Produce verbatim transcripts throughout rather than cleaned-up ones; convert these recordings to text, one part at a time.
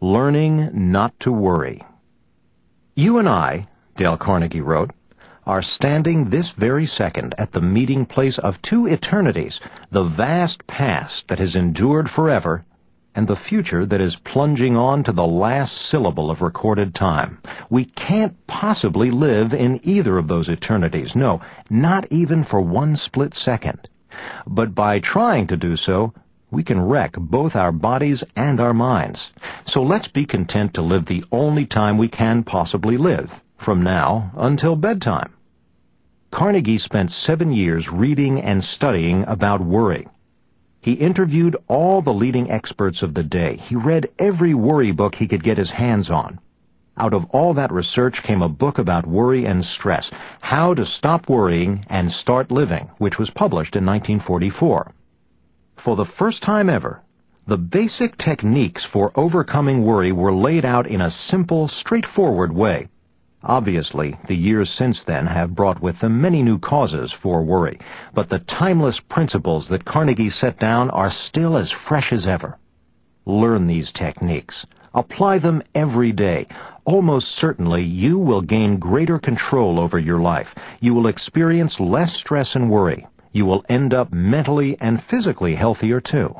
Learning Not to Worry. You and I, Dale Carnegie wrote, are standing this very second at the meeting place of two eternities, the vast past that has endured forever, and the future that is plunging on to the last syllable of recorded time. We can't possibly live in either of those eternities, no, not even for one split second. But by trying to do so, we can wreck both our bodies and our minds. So let's be content to live the only time we can possibly live, from now until bedtime. Carnegie spent seven years reading and studying about worry. He interviewed all the leading experts of the day. He read every worry book he could get his hands on. Out of all that research came a book about worry and stress, How to Stop Worrying and Start Living, which was published in nineteen forty-four. For the first time ever, the basic techniques for overcoming worry were laid out in a simple, straightforward way. Obviously, the years since then have brought with them many new causes for worry, but the timeless principles that Carnegie set down are still as fresh as ever. Learn these techniques. Apply them every day. Almost certainly, you will gain greater control over your life. You will experience less stress and worry. You will end up mentally and physically healthier too.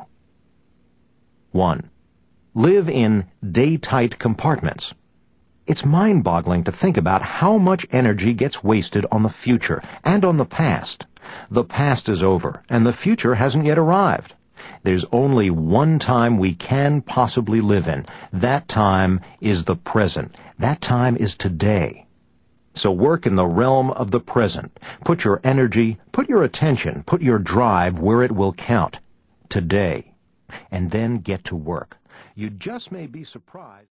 one. Live in day-tight compartments. It's mind-boggling to think about how much energy gets wasted on the future and on the past. The past is over, and the future hasn't yet arrived. There's only one time we can possibly live in. That time is the present. That time is today. So work in the realm of the present. Put your energy, put your attention, put your drive where it will count. Today. And then get to work. You just may be surprised.